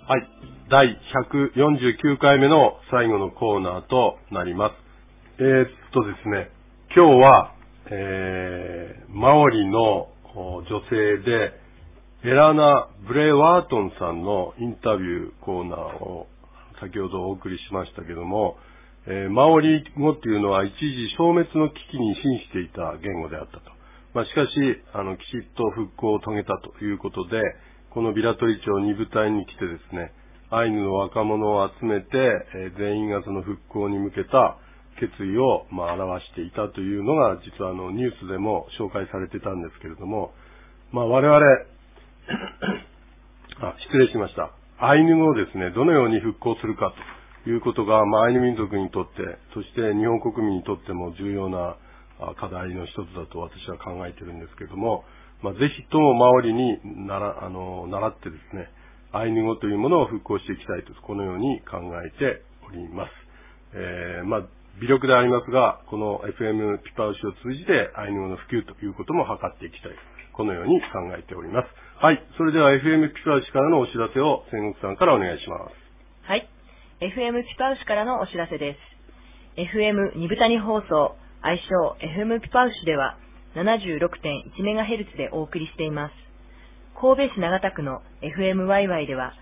はい。第149回目の最後のコーナーとなります。ですね、今日は、マオリの女性で、エラナ・ブレイワートンさんのインタビューコーナーを先ほどお送りしましたけども、マオリ語っていうのは一時消滅の危機に瀕していた言語であったと。しかし、きちっと復興を遂げたということで、このビラトリ町2部隊に来てですね、アイヌの若者を集めて、全員がその復興に向けた決意を、表していたというのが、実はニュースでも紹介されてたんですけれども、我々、失礼しました。アイヌ語をですね、どのように復興するかということが、アイヌ民族にとって、そして日本国民にとっても重要な課題の一つだと私は考えているんですけれども、ぜひともマオリに習ってですね、アイヌ語というものを復興していきたいと、このように考えております。微力でありますが、この FM ピパウシを通じてアイヌ語の普及ということも図っていきたい。このように考えております。はい。それでは FM ピパウシからのお知らせを千国さんからお願いします。 はい。FM ピパウシからのお知らせです。FM 二部谷放送、愛称 FM ピパウシでは 76.1MHz でお送りしています。神戸市長田区の FM ワイワイでは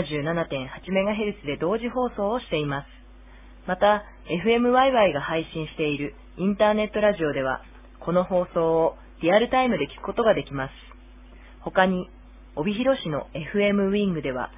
77.8MHz で同時放送をしています。また、FM ワイワイが配信しているインターネットラジオでは、この放送をリアルタイムで聞くことができます。他に、帯広市の FM ウィングでは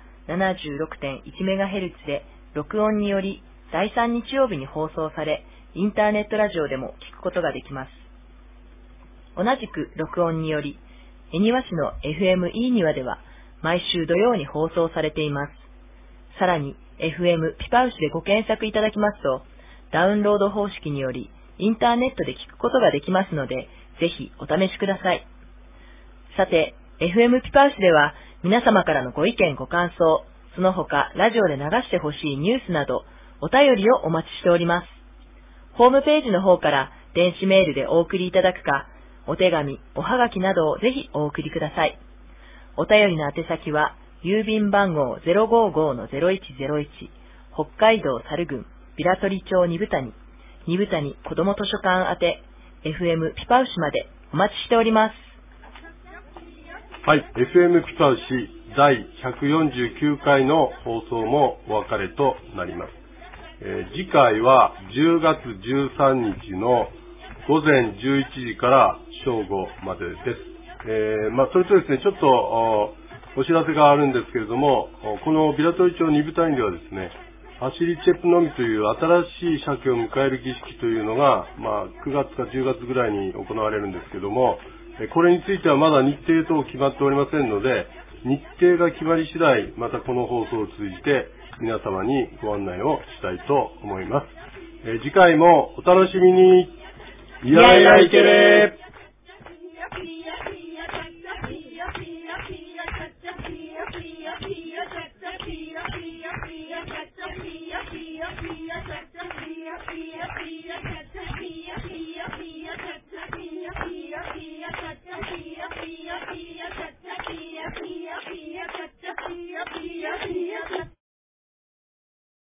76.1MHz で録音により第3日曜日に放送され、インターネットラジオでも聞くことができます。同じく録音により、恵庭市の FM イーニワでは毎週土曜に放送されています。さらに FM ピパウシでご検索いただきますと、ダウンロード方式によりインターネットで聞くことができますので、ぜひお試しください。さて、FM ピパウシでは皆様からのご意見ご感想、その他ラジオで流してほしいニュースなどお便りをお待ちしております。ホームページの方から電子メールでお送りいただくか、お手紙、おはがきなどをぜひお送りください。お便りの宛先は、郵便番号 055-0101、北海道猿郡、ビラトリ町二部谷子ども図書館宛て、FM ピパウシまでお待ちしております。 はい、FM ピパウシ第149回の放送もお別れとなります。次回は10月13日の午前11時から正午までです。それとですね、ちょっとお知らせがあるんですけれども、このビラトリ町二部隊ではですね、アシリチェプノミという新しい鮭を迎える儀式というのが、9月か10月ぐらいに行われるんですけども、これについてはまだ日程等決まっておりませんので、日程が決まり次第、またこの放送を通じて皆様にご案内をしたいと思います。次回もお楽しみに。いやいやいけれー。